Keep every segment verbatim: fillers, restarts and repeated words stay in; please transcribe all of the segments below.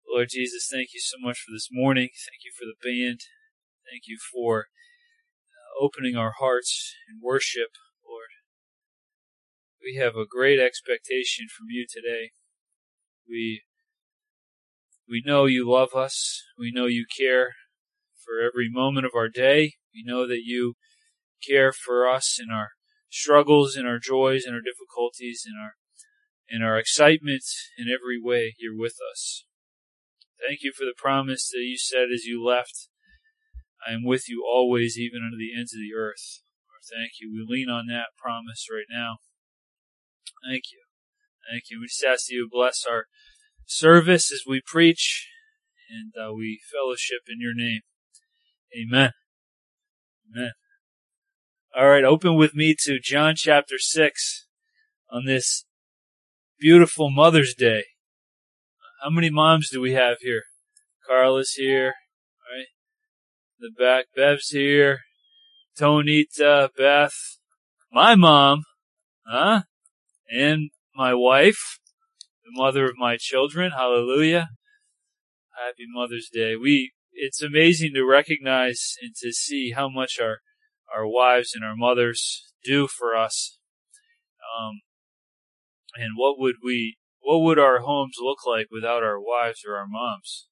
Lord Jesus, thank you so much for this morning. Thank you for the band. Thank you for uh, opening our hearts in worship, Lord. We have a great expectation from you today. We we know you love us. We know you care for every moment of our day. We know that you care for us in our struggles, in our joys, in our difficulties, in our in our excitement, in every way. You're with us. Thank you for the promise that you said as you left, I am with you always, even unto the ends of the earth. Lord, thank you. We lean on that promise right now. Thank you. Thank you. We just ask that you bless our service as we preach and uh, we fellowship in your name. Amen. Amen. All right, open with me to John chapter six on this beautiful Mother's Day. How many moms do we have here? Carla's here, right? The back, Bev's here. Tonita, Beth, my mom, huh? And my wife, the mother of my children. Hallelujah. Happy Mother's Day. We, it's amazing to recognize and to see how much our, our wives and our mothers do for us. Um, and what would we, what would our homes look like without our wives or our moms?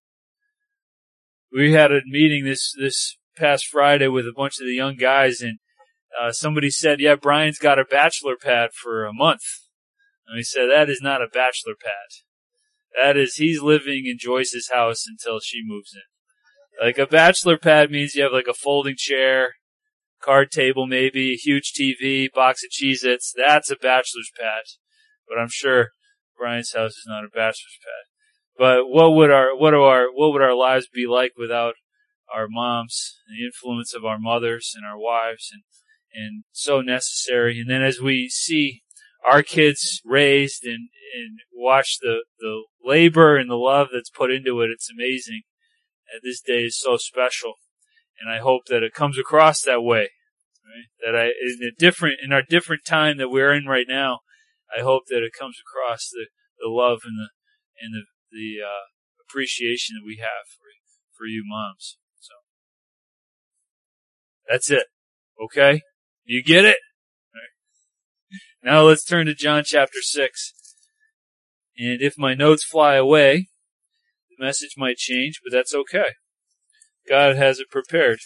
We had a meeting this, this past Friday with a bunch of the young guys, and uh, somebody said, yeah, Brian's got a bachelor pad for a month. And we said, that is not a bachelor pad. That is, he's living in Joyce's house until she moves in. Like a bachelor pad means you have like a folding chair, card table maybe, a huge T V, box of Cheez-Its. That's a bachelor's pad. But I'm sure Brian's house is not a bachelor's pad. But what would our, what are our, what would our lives be like without our moms, the influence of our mothers and our wives, and, and so necessary. And then as we see our kids raised and, and watch the, the labor and the love that's put into it, it's amazing. And this day is so special. And I hope that it comes across that way. Right? That I, in a different, in our different time that we're in right now, I hope that it comes across the, the love and the, and the, the, uh, appreciation that we have for, for you moms. So, that's it. Okay? You get it? All right. Now let's turn to John chapter six. And if my notes fly away, the message might change, but that's okay. God has it prepared.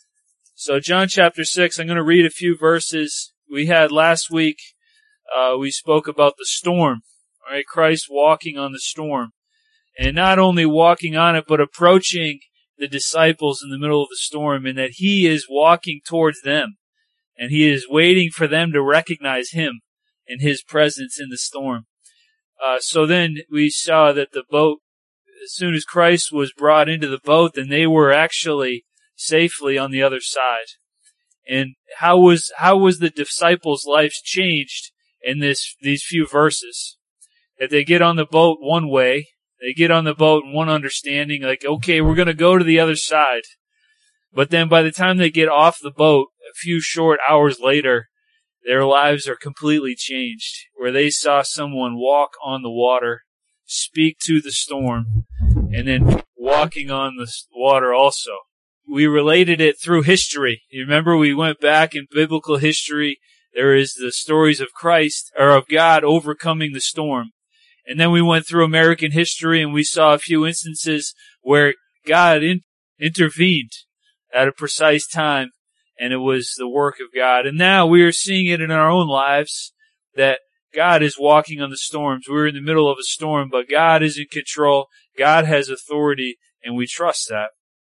So John chapter six, I'm going to read a few verses. We had last week, uh, we spoke about the storm. All right, Christ walking on the storm. And not only walking on it, but approaching the disciples in the middle of the storm, and that he is walking towards them. And he is waiting for them to recognize him and his presence in the storm. Uh, so then we saw that the boat, as soon as Christ was brought into the boat, then they were actually safely on the other side. And how was, how was the disciples' lives changed in this, these few verses? That they get on the boat one way, they get on the boat in one understanding, like, okay, we're going to go to the other side. But then by the time they get off the boat, a few short hours later, their lives are completely changed, where they saw someone walk on the water, speak to the storm, and then walking on the water also. We related it through history. You remember we went back in biblical history. There is the stories of Christ, or of God overcoming the storm. And then we went through American history and we saw a few instances where God in, intervened at a precise time, and it was the work of God. And now we are seeing it in our own lives, that God is walking on the storms. We're in the middle of a storm, but God is in control. God has authority, and we trust that.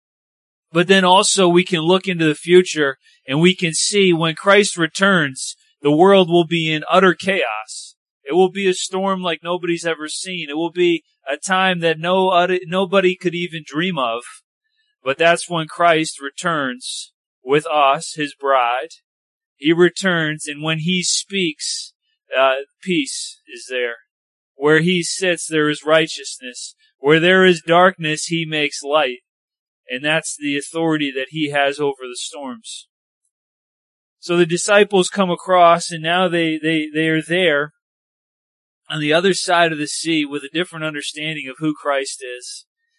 But then also we can look into the future and we can see when Christ returns, the world will be in utter chaos. It will be a storm like nobody's ever seen. It will be a time that no other, nobody could even dream of. But that's when Christ returns with us, his bride. He returns, and when he speaks, uh, peace is there. Where he sits, there is righteousness. Where there is darkness, he makes light. And that's the authority that he has over the storms. So the disciples come across, and now they, they, they are there on the other side of the sea with a different understanding of who Christ is.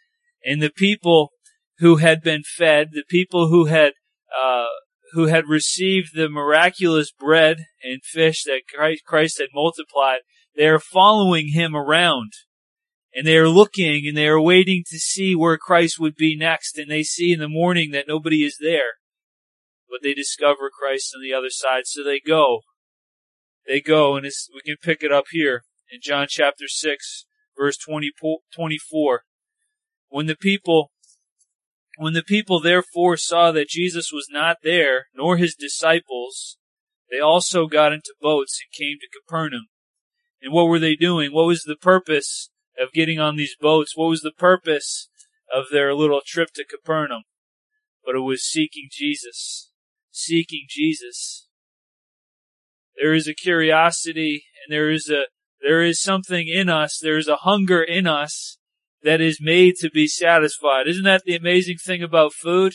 And the people who had been fed, the people who had, uh, who had received the miraculous bread and fish that Christ had multiplied, they are following him around. And they are looking and they are waiting to see where Christ would be next. And they see in the morning that nobody is there. But they discover Christ on the other side. So they go. They go, and it's, we can pick it up here in John chapter six, verse twenty, twenty-four. When the people, when the people therefore saw that Jesus was not there, nor his disciples, they also got into boats and came to Capernaum. And what were they doing? What was the purpose of getting on these boats? What was the purpose of their little trip to Capernaum? But it was seeking Jesus. Seeking Jesus. There is a curiosity, and there is a, there is something in us, there is a hunger in us that is made to be satisfied. Isn't that the amazing thing about food?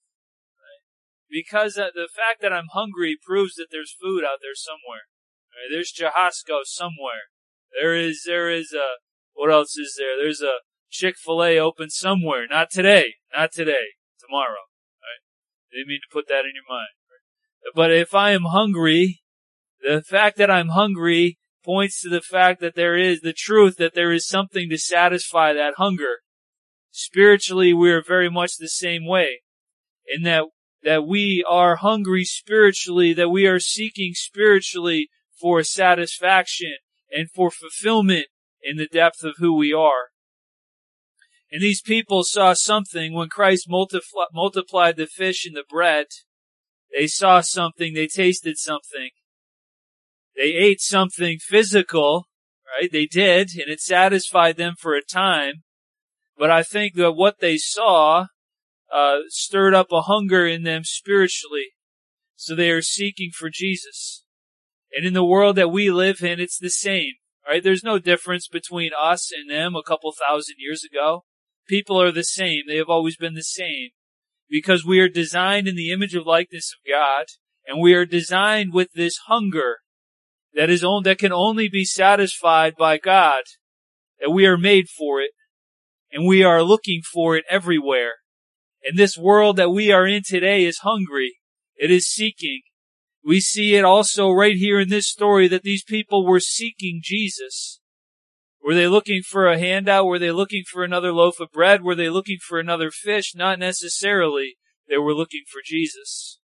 Because the fact that I'm hungry proves that there's food out there somewhere. Right? There's Chahasco somewhere. There is, there is a, what else is there? There's a Chick-fil-A open somewhere. Not today. Not today. Tomorrow. Right? Didn't mean to put that in your mind. Right? But if I am hungry, the fact that I'm hungry points to the fact that there is the truth that there is something to satisfy that hunger. Spiritually, we are very much the same way. In that, that we are hungry spiritually, that we are seeking spiritually for satisfaction and for fulfillment in the depth of who we are. And these people saw something when Christ multipli- multiplied the fish and the bread. They saw something, they tasted something. They ate something physical, right? They did, and it satisfied them for a time. But I think that what they saw uh, stirred up a hunger in them spiritually. So they are seeking for Jesus. And in the world that we live in, it's the same, right? There's no difference between us and them a couple thousand years ago. People are the same. They have always been the same. Because we are designed in the image of likeness of God, and we are designed with this hunger that is on, that can only be satisfied by God, that we are made for it, and we are looking for it everywhere. And this world that we are in today is hungry. It is seeking. We see it also right here in this story that these people were seeking Jesus. Were they looking for a handout? Were they looking for another loaf of bread? Were they looking for another fish? Not necessarily. They were looking for Jesus.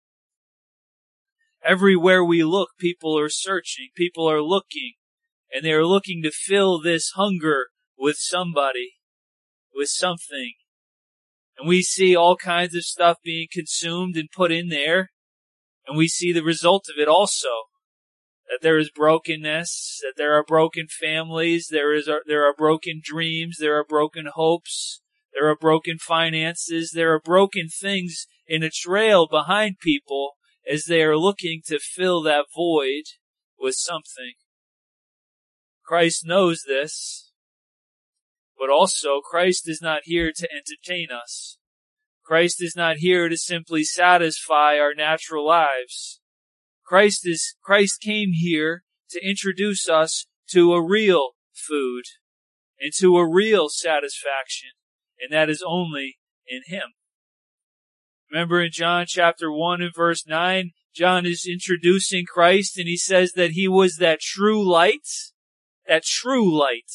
Everywhere we look, people are searching. People are looking. And they are looking to fill this hunger with somebody, with something. And we see all kinds of stuff being consumed and put in there. And we see the result of it also. That there is brokenness, that there are broken families, there is there are broken dreams, there are broken hopes, there are broken finances, there are broken things in a trail behind people as they are looking to fill that void with something. Christ knows this, but also Christ is not here to entertain us. Christ is not here to simply satisfy our natural lives. Christ is, Christ came here to introduce us to a real food and to a real satisfaction, and that is only in Him. Remember in John chapter one and verse nine, John is introducing Christ and he says that He was that true light, that true light.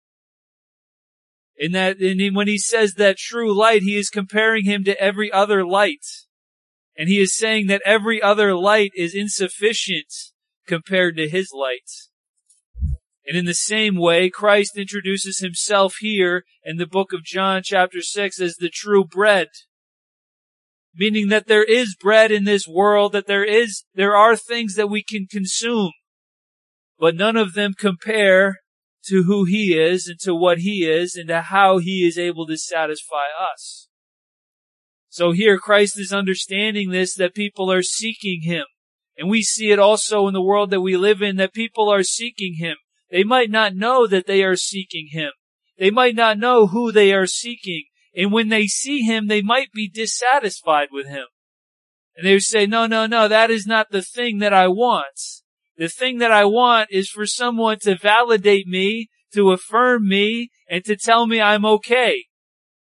In that, and when he says that true light, he is comparing Him to every other light. And he is saying that every other light is insufficient compared to His light. And in the same way, Christ introduces Himself here in the book of John chapter six as the true bread. Meaning that there is bread in this world, that there is, there are things that we can consume. But none of them compare to who He is and to what He is and to how He is able to satisfy us. So here Christ is understanding this, that people are seeking Him. And we see it also in the world that we live in, that people are seeking Him. They might not know that they are seeking Him. They might not know who they are seeking. And when they see Him, they might be dissatisfied with Him. And they say, no, no, no, that is not the thing that I want. The thing that I want is for someone to validate me, to affirm me, and to tell me I'm okay.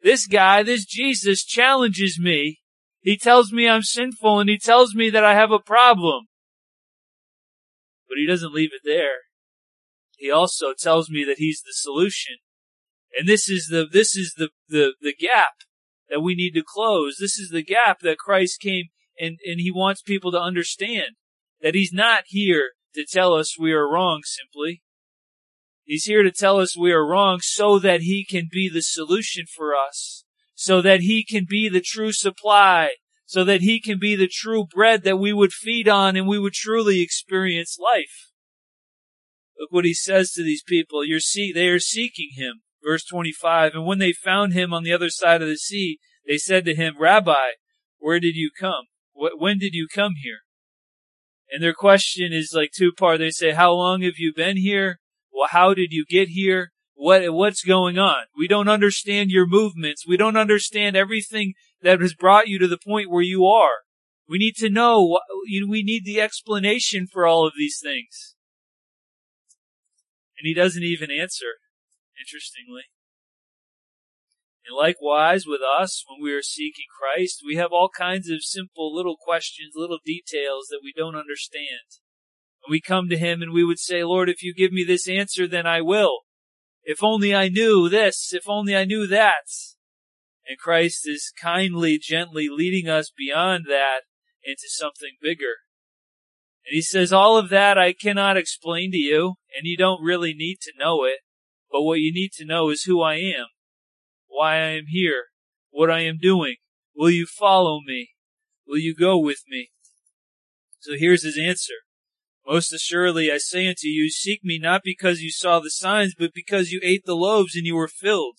This guy, this Jesus, challenges me. He tells me I'm sinful, and he tells me that I have a problem. But he doesn't leave it there. He also tells me that he's the solution. And this is the, this is the, the, the gap that we need to close. This is the gap that Christ came and, and he wants people to understand. That he's not here to tell us we are wrong simply. He's here to tell us we are wrong so that he can be the solution for us. So that he can be the true supply. So that he can be the true bread that we would feed on and we would truly experience life. Look what he says to these people. You're see, they are seeking him. Verse twenty-five, and when they found him on the other side of the sea, they said to him, Rabbi, where did you come? When did you come here? And their question is like two part. They say, how long have you been here? Well, how did you get here? What, what's going on? We don't understand your movements. We don't understand everything that has brought you to the point where you are. We need to know, we need the explanation for all of these things. And he doesn't even answer, interestingly. And likewise with us, when we are seeking Christ, we have all kinds of simple little questions, little details that we don't understand. And we come to him and we would say, Lord, if you give me this answer, then I will. If only I knew this, if only I knew that. And Christ is kindly, gently leading us beyond that into something bigger. And he says, all of that I cannot explain to you, and you don't really need to know it. But what you need to know is who I am, why I am here, what I am doing. Will you follow me? Will you go with me? So here's his answer. Most assuredly I say unto you, seek me not because you saw the signs, but because you ate the loaves and you were filled.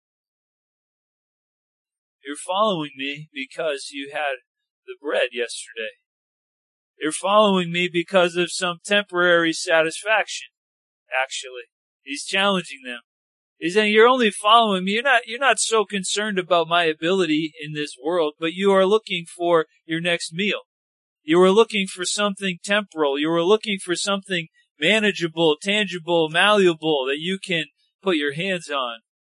You're following me because you had the bread yesterday. You're following me because of some temporary satisfaction, actually. He's challenging them. He's saying, you're only following me. You're not, you're not so concerned about my ability in this world, but you are looking for your next meal. You are looking for something temporal. You are looking for something manageable, tangible, malleable that you can put your hands on.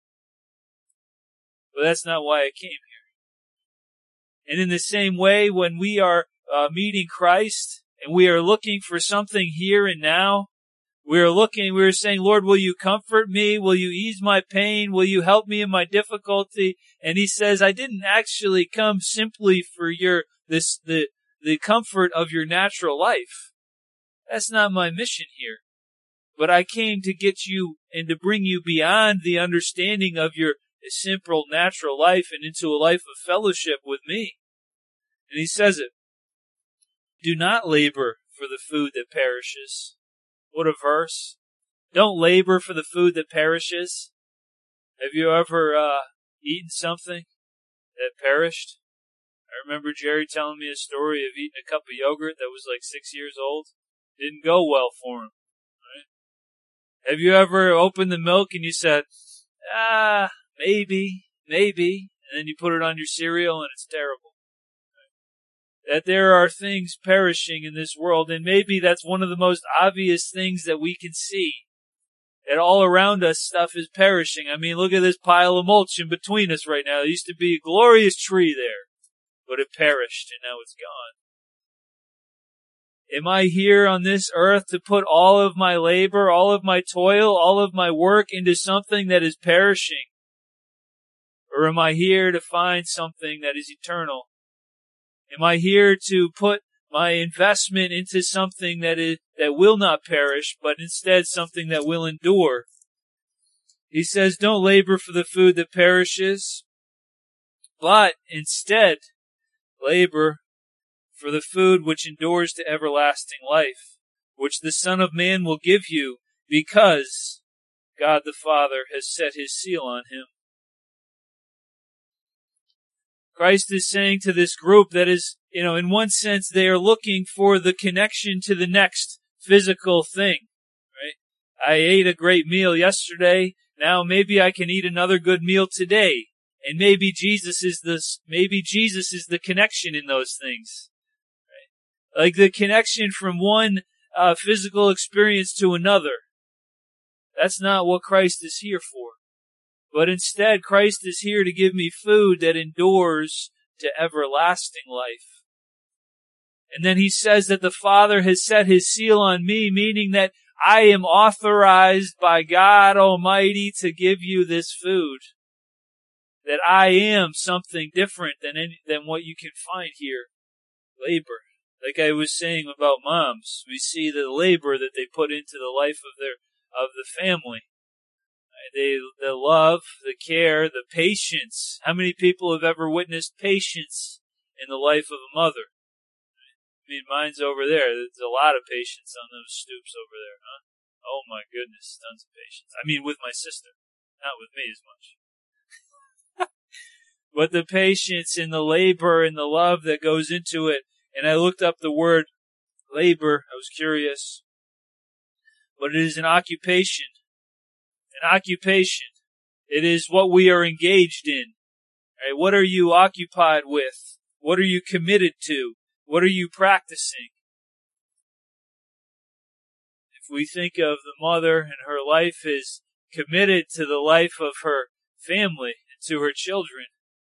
But that's not why I came here. And in the same way, when we are uh, meeting Christ and we are looking for something here and now, we are looking, we are saying, Lord, will you comfort me? Will you ease my pain? Will you help me in my difficulty? And he says, I didn't actually come simply for your, this, the, the comfort of your natural life. That's not my mission here. But I came to get you and to bring you beyond the understanding of your simple natural life and into a life of fellowship with me. And he says it. Do not labor for the food that perishes. What a verse. Don't labor for the food that perishes. Have you ever uh, eaten something that perished? I remember Jerry telling me a story of eating a cup of yogurt that was like six years old. Didn't go well for him. Right? Have you ever opened the milk and you said, ah, maybe, maybe, and then you put it on your cereal and it's terrible? That there are things perishing in this world, and maybe that's one of the most obvious things that we can see. That all around us stuff is perishing. I mean, look at this pile of mulch in between us right now. There used to be a glorious tree there, but it perished and now it's gone. Am I here on this earth to put all of my labor, all of my toil, all of my work into something that is perishing? Or am I here to find something that is eternal? Am I here to put my investment into something that is, that will not perish, but instead something that will endure? He says, don't labor for the food that perishes, but instead labor for the food which endures to everlasting life, which the Son of Man will give you, because God the Father has set his seal on him. Christ is saying to this group that is, you know, in one sense, they are looking for the connection to the next physical thing, right? I ate a great meal yesterday. Now maybe I can eat another good meal today. And maybe Jesus is this, maybe Jesus is the connection in those things, right? Like the connection from one uh, physical experience to another. That's not what Christ is here for. But instead, Christ is here to give me food that endures to everlasting life. And then he says that the Father has set his seal on me, meaning that I am authorized by God Almighty to give you this food. That I am something different than any, than what you can find here. Labor. Like I was saying about moms, we see the labor that they put into the life of their of the family. They, the love, the care, the patience. How many people have ever witnessed patience in the life of a mother? I mean, mine's over there. There's a lot of patience on those stoops over there, huh? Oh my goodness, tons of patience. I mean, with my sister, not with me as much. But the patience and the labor and the love that goes into it. And I looked up the word labor. I was curious. But it is an occupation. An occupation. It is what we are engaged in. Right? What are you occupied with? What are you committed to? What are you practicing? If we think of the mother and her life is committed to the life of her family and to her children,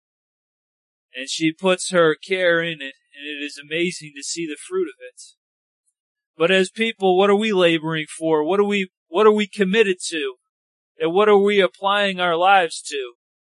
and she puts her care in it, and it is amazing to see the fruit of it. But as people, what are we laboring for? What are we, what are we committed to? And what are we applying our lives to?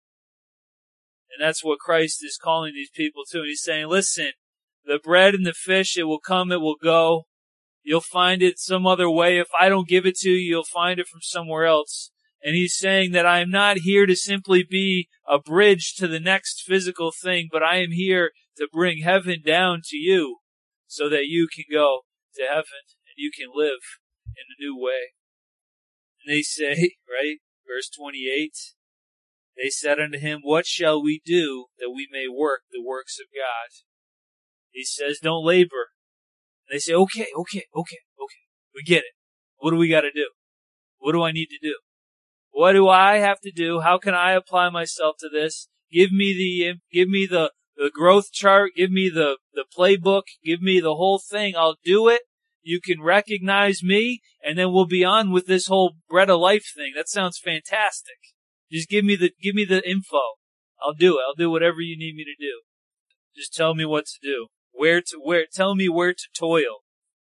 And that's what Christ is calling these people to. And he's saying, listen, the bread and the fish, it will come, it will go. You'll find it some other way. If I don't give it to you, you'll find it from somewhere else. And he's saying that I am not here to simply be a bridge to the next physical thing, but I am here to bring heaven down to you so that you can go to heaven and you can live in a new way. And they say, right, verse twenty-eight, they said unto him, what shall we do that we may work the works of God? He says, don't labor. And they say, okay, okay, okay, okay. We get it. What do we got to do? What do I need to do? What do I have to do? How can I apply myself to this? Give me the, give me the, the growth chart. Give me the, the playbook. Give me the whole thing. I'll do it. You can recognize me, and then we'll be on with this whole bread of life thing. That sounds fantastic. Just give me the, give me the info. I'll do it. I'll do whatever you need me to do. Just tell me what to do. Where to, where, tell me where to toil.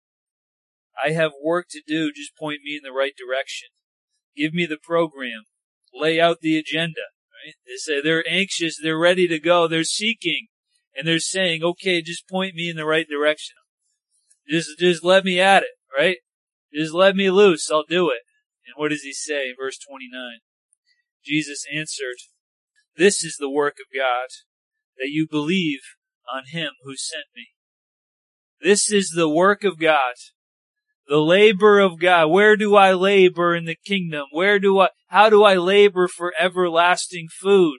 I have work to do. Just point me in the right direction. Give me the program. Lay out the agenda. Right? They say they're anxious. They're ready to go. They're seeking. And they're saying, okay, just point me in the right direction. Just, just let me at it, right? Just let me loose. I'll do it. And what does he say in verse twenty-nine? Jesus answered, this is the work of God, that you believe on him who sent me. This is the work of God. The labor of God. Where do I labor in the kingdom? Where do I, how do I labor for everlasting food?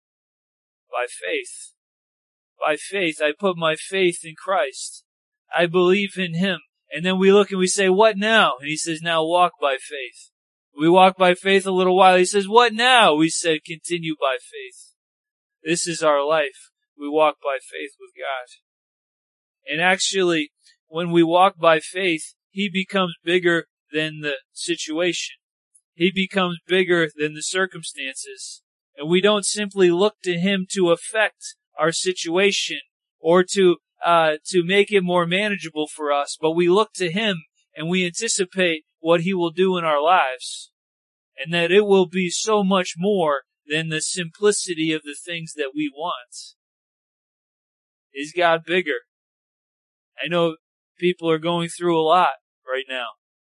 By faith. By faith. I put my faith in Christ. I believe in him. And then we look and we say, what now? And he says, now walk by faith. We walk by faith a little while. He says, what now? We said, continue by faith. This is our life. We walk by faith with God. And actually, when we walk by faith, he becomes bigger than the situation. He becomes bigger than the circumstances. And we don't simply look to him to affect our situation or to uh to make it more manageable for us, but we look to him and we anticipate what he will do in our lives. And that it will be so much more than the simplicity of the things that we want. Is God bigger? I know people are going through a lot right now.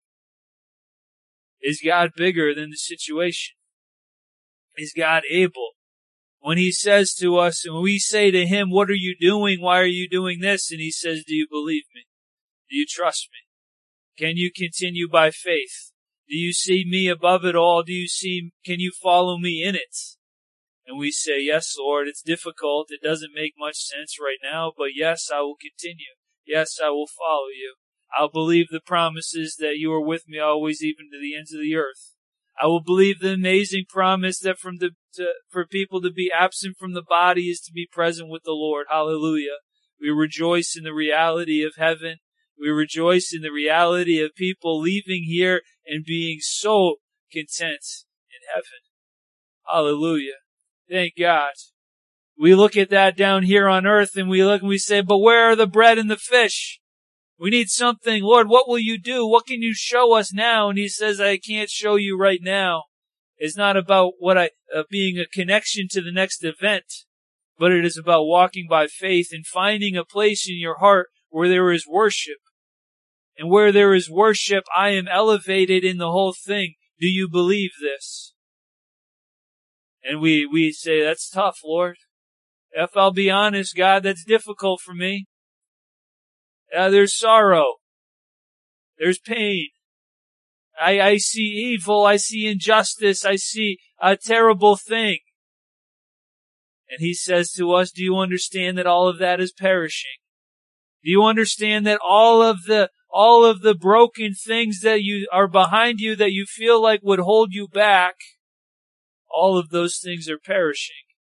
Is God bigger than the situation? Is God able? When he says to us, and we say to him, what are you doing? Why are you doing this? And he says, do you believe me? Do you trust me? Can you continue by faith? Do you see me above it all? Do you see, can you follow me in it? And we say, yes, Lord, it's difficult. It doesn't make much sense right now, but yes, I will continue. Yes, I will follow you. I'll believe the promises that you are with me always, even to the ends of the earth. I will believe the amazing promise that from the, to, for people to be absent from the body is to be present with the Lord. Hallelujah. We rejoice in the reality of heaven. We rejoice in the reality of people leaving here and being so content in heaven. Hallelujah. Thank God. We look at that down here on earth and we look and we say, but where are the bread and the fish? We need something. Lord, what will you do? What can you show us now? And he says, I can't show you right now. It's not about what I, uh, being a connection to the next event, but it is about walking by faith and finding a place in your heart where there is worship. And where there is worship, I am elevated in the whole thing. Do you believe this? And we, we say, that's tough, Lord. If I'll be honest, God, that's difficult for me. Uh, there's sorrow. There's pain. I, I see evil. I see injustice. I see a terrible thing. And he says to us, do you understand that all of that is perishing? Do you understand that all of the, all of the broken things that you are behind you that you feel like would hold you back, all of those things are perishing.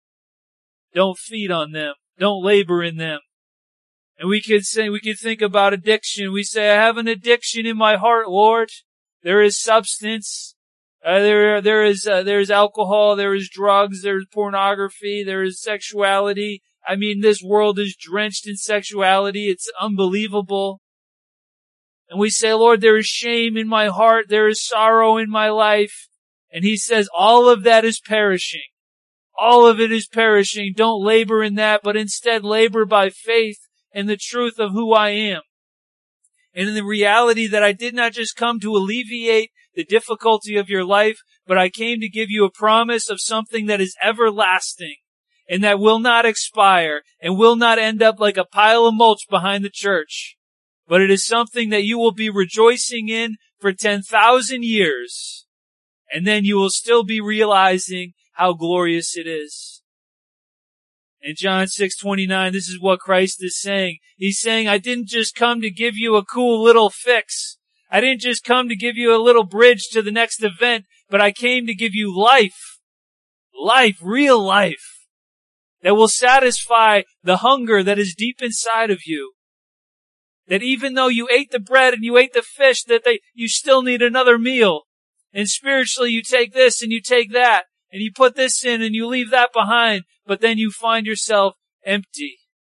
Don't feed on them. Don't labor in them. And we could say, we could think about addiction. We say, I have an addiction in my heart, Lord. There is substance. Uh, there, there is, uh, there is alcohol. There is drugs. There is pornography. There is sexuality. I mean, this world is drenched in sexuality. It's unbelievable. And we say, Lord, there is shame in my heart. There is sorrow in my life. And he says, all of that is perishing. All of it is perishing. Don't labor in that, but instead labor by faith in the truth of who I am. And in the reality that I did not just come to alleviate the difficulty of your life, but I came to give you a promise of something that is everlasting and that will not expire and will not end up like a pile of mulch behind the church. But it is something that you will be rejoicing in for ten thousand years. And then you will still be realizing how glorious it is. In John six twenty-nine, this is what Christ is saying. He's saying, I didn't just come to give you a cool little fix. I didn't just come to give you a little bridge to the next event, but I came to give you life. Life, real life, that will satisfy the hunger that is deep inside of you. That even though you ate the bread and you ate the fish, that they, you still need another meal. And spiritually, you take this and you take that. And you put this in and you leave that behind, but then you find yourself empty.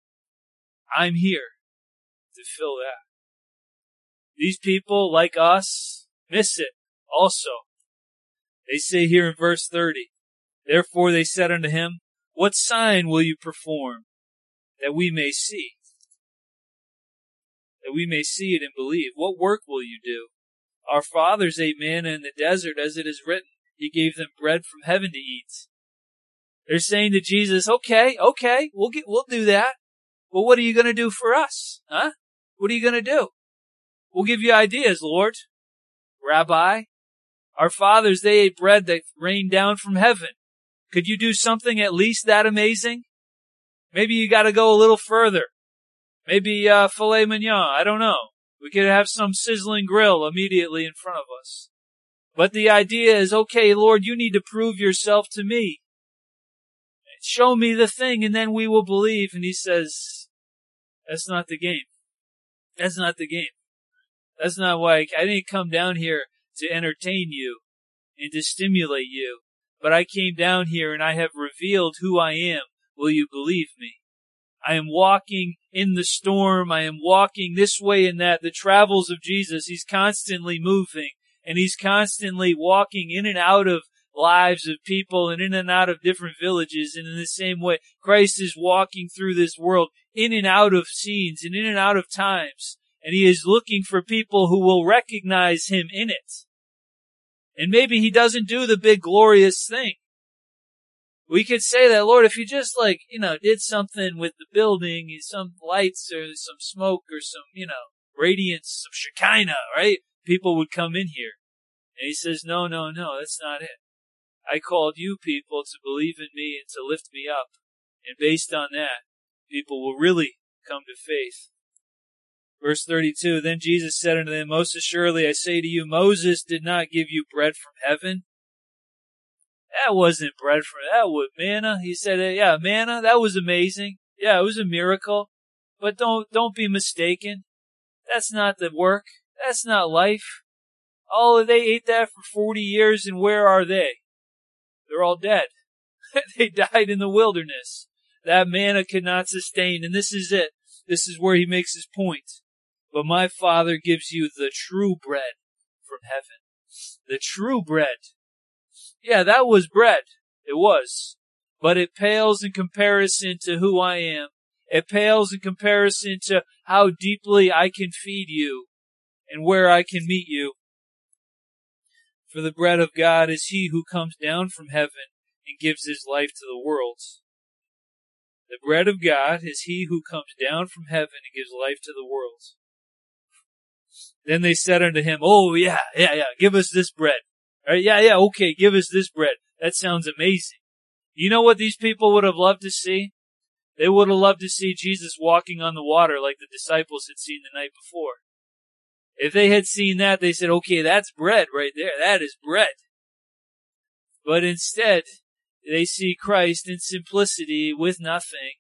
I'm here to fill that. These people, like us, miss it also. They say here in verse thirty, therefore they said unto him, what sign will you perform that we may see? That we may see it and believe. What work will you do? Our fathers ate manna in the desert, as it is written. He gave them bread from heaven to eat. They're saying to Jesus, okay, okay, we'll get, we'll do that. But what are you going to do for us? Huh? What are you going to do? We'll give you ideas, Lord. Rabbi, our fathers, they ate bread that rained down from heaven. Could you do something at least that amazing? Maybe you got to go a little further. Maybe uh, filet mignon. I don't know. We could have some sizzling grill immediately in front of us. But the idea is, okay, Lord, you need to prove yourself to me. Show me the thing, and then we will believe. And he says, that's not the game. That's not the game. That's not why I, I didn't come down here to entertain you and to stimulate you. But I came down here and I have revealed who I am. Will you believe me? I am walking in the storm. I am walking this way and that. The travels of Jesus, he's constantly moving. And he's constantly walking in and out of lives of people and in and out of different villages. And in the same way, Christ is walking through this world in and out of scenes and in and out of times. And he is looking for people who will recognize him in it. And maybe he doesn't do the big glorious thing. We could say that, Lord, if you just like, you know, did something with the building, some lights or some smoke or some, you know, radiance, some Shekinah, right? People would come in here. And he says, no, no, no, that's not it. I called you people to believe in me and to lift me up. And based on that, people will really come to faith. Verse thirty-two, then Jesus said unto them, most assuredly I say to you, Moses did not give you bread from heaven. That wasn't bread from, that was manna. He said, yeah, manna, that was amazing. Yeah, it was a miracle. But don't, don't be mistaken. That's not the work. That's not life. Oh, they ate that for forty years, and where are they? They're all dead. They died in the wilderness. That manna could not sustain. And this is it. This is where he makes his point. But my Father gives you the true bread from heaven. The true bread. Yeah, that was bread. It was. But it pales in comparison to who I am. It pales in comparison to how deeply I can feed you and where I can meet you. For the bread of God is he who comes down from heaven and gives his life to the world. The bread of God is he who comes down from heaven and gives life to the world. Then they said unto him, oh, yeah, yeah, yeah, give us this bread. All right, yeah, yeah, okay, give us this bread. That sounds amazing. You know what these people would have loved to see? They would have loved to see Jesus walking on the water like the disciples had seen the night before. If they had seen that, they said, okay, that's bread right there. That is bread. But instead, they see Christ in simplicity with nothing,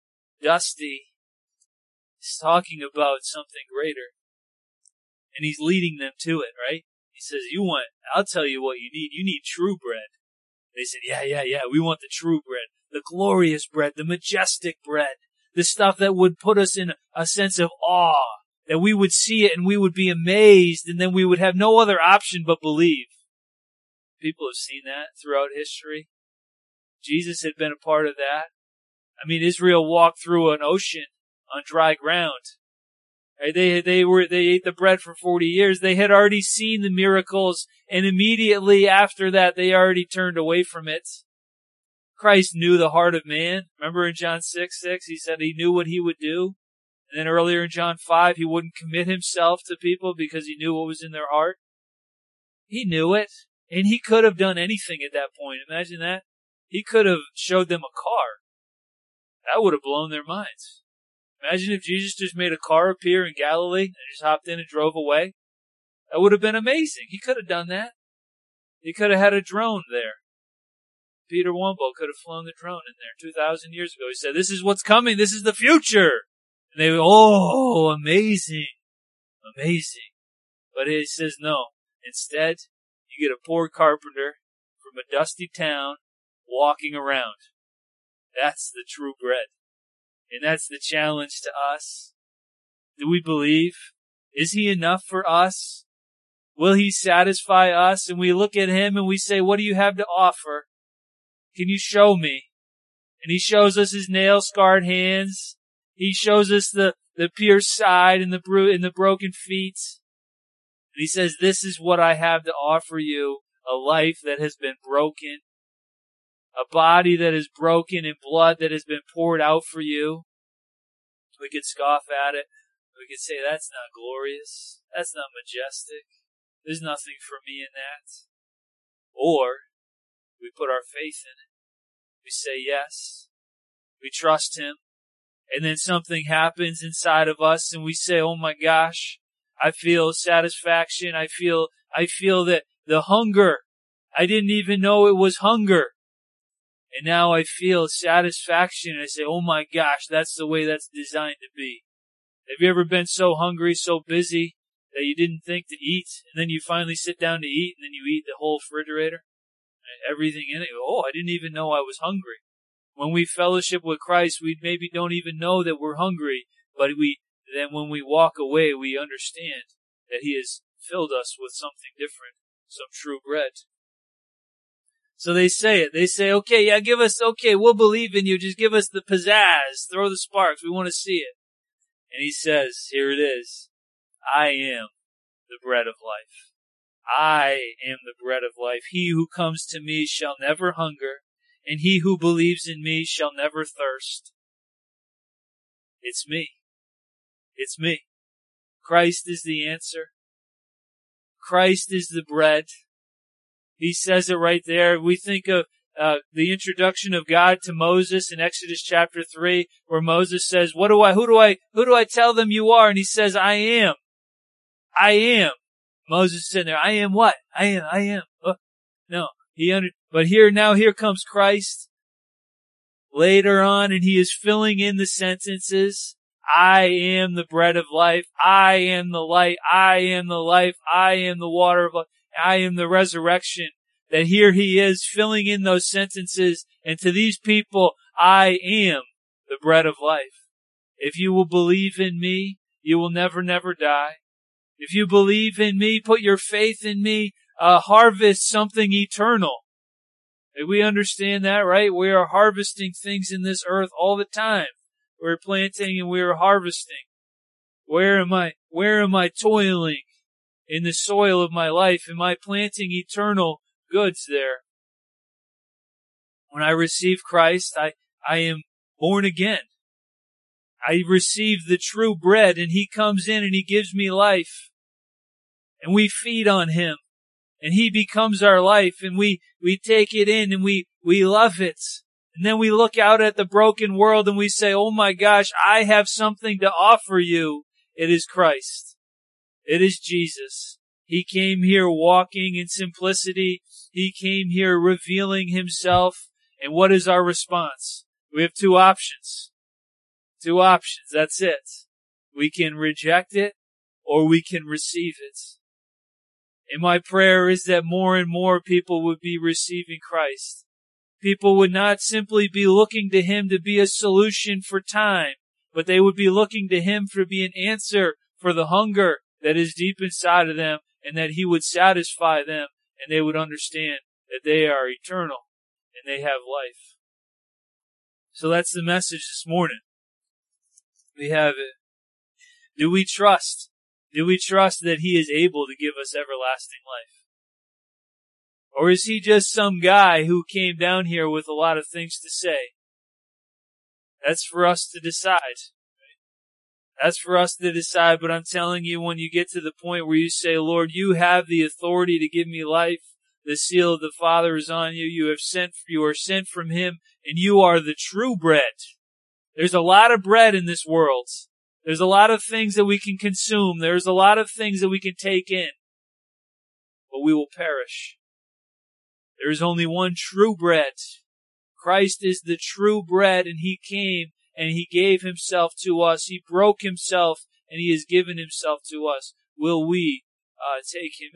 dusty. He's talking about something greater. And he's leading them to it, right? He says, you want, I'll tell you what you need. You need true bread. They said, yeah, yeah, yeah, we want the true bread. The glorious bread, the majestic bread. The stuff that would put us in a sense of awe. That we would see it and we would be amazed and then we would have no other option but believe. People have seen that throughout history. Jesus had been a part of that. I mean, Israel walked through an ocean on dry ground. Right? They, they were, they ate the bread for forty years. They had already seen the miracles and immediately after that they already turned away from it. Christ knew the heart of man. Remember in John six six, he said he knew what he would do. And then earlier in John five, he wouldn't commit himself to people because he knew what was in their heart. He knew it. And he could have done anything at that point. Imagine that. He could have showed them a car. That would have blown their minds. Imagine if Jesus just made a car appear in Galilee and just hopped in and drove away. That would have been amazing. He could have done that. He could have had a drone there. Peter Wombo could have flown the drone in there two thousand years ago. He said, this is what's coming. This is the future. And they were, oh, amazing. Amazing. But he says, no. Instead, you get a poor carpenter from a dusty town walking around. That's the true bread. And that's the challenge to us. Do we believe? Is he enough for us? Will he satisfy us? And we look at him and we say, what do you have to offer? Can you show me? And he shows us his nail-scarred hands. He shows us the, the pierced side and the, bro- and the broken feet. And he says, this is what I have to offer you. A life that has been broken. A body that is broken and blood that has been poured out for you. We could scoff at it. We could say, that's not glorious. That's not majestic. There's nothing for me in that. Or, we put our faith in it. We say yes. We trust him. And then something happens inside of us and we say, oh my gosh, I feel satisfaction. I feel, I feel that the hunger, I didn't even know it was hunger. And now I feel satisfaction and I say, oh my gosh, that's the way that's designed to be. Have you ever been so hungry, so busy that you didn't think to eat and then you finally sit down to eat and then you eat the whole refrigerator? Everything in it. Oh, I didn't even know I was hungry. When we fellowship with Christ, we maybe don't even know that we're hungry, but we then when we walk away, we understand that he has filled us with something different, some true bread. So they say it. They say, okay, yeah, give us, okay, we'll believe in you. Just give us the pizzazz. Throw the sparks. We want to see it. And he says, here it is. I am the bread of life. I am the bread of life. He who comes to me shall never hunger, and he who believes in me shall never thirst. It's me. It's me. Christ is the answer. Christ is the bread. He says it right there. We think of uh, the introduction of God to Moses in Exodus chapter three, where Moses says, "What do I? Who do I? Who do I tell them you are?" And he says, "I am. I am." Moses is sitting there. I am what? I am. I am. Oh, no, he under. But here now, here comes Christ. Later on, and he is filling in the sentences. I am the bread of life. I am the light. I am the life. I am the water of life. I am the resurrection. that here he is filling in those sentences. And to these people, I am the bread of life. If you will believe in me, you will never, never die. If you believe in me, put your faith in me, uh, harvest something eternal. And we understand that, right? We are harvesting things in this earth all the time. We're planting and we're harvesting. Where am I, where am I toiling in the soil of my life? Am I planting eternal goods there? When I receive Christ, I, I am born again. I receive the true bread, and He comes in and He gives me life. And we feed on Him. And He becomes our life, and we, we take it in and we, we love it. And then we look out at the broken world and we say, oh my gosh, I have something to offer you. It is Christ. It is Jesus. He came here walking in simplicity. He came here revealing Himself. And what is our response? We have two options. Two options. That's it. We can reject it or we can receive it. And my prayer is that more and more people would be receiving Christ. People would not simply be looking to Him to be a solution for time, but they would be looking to Him to be an answer for the hunger that is deep inside of them, and that He would satisfy them, and they would understand that they are eternal and they have life. So that's the message this morning. We have it. Do we trust? Do we trust that He is able to give us everlasting life? Or is He just some guy who came down here with a lot of things to say? That's for us to decide. That's for us to decide, but I'm telling you, when you get to the point where you say, Lord, you have the authority to give me life, the seal of the Father is on you, you have sent, you are sent from Him, and you are the true bread. There's a lot of bread in this world. There's a lot of things that we can consume. There's a lot of things that we can take in. But we will perish. There is only one true bread. Christ is the true bread, and He came and He gave Himself to us. He broke Himself and He has given Himself to us. Will we uh, take Him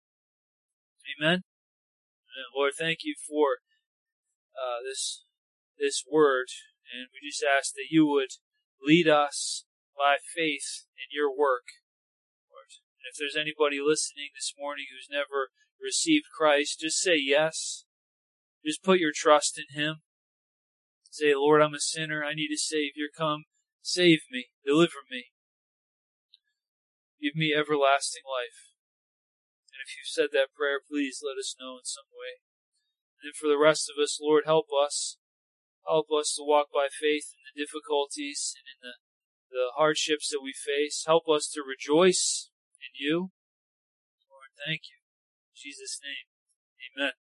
in? Amen? And Lord, thank You for uh, this, this word. And we just ask that You would lead us by faith in Your work, Lord. And if there's anybody listening this morning who's never received Christ, just say yes. Just put your trust in Him. Say, Lord, I'm a sinner. I need a Savior. Come, save me. Deliver me. Give me everlasting life. And if you've said that prayer, please let us know in some way. And for the rest of us, Lord, help us. Help us to walk by faith in the difficulties and in the, the hardships that we face. Help us to rejoice in You. Lord, thank You. In Jesus' name, amen.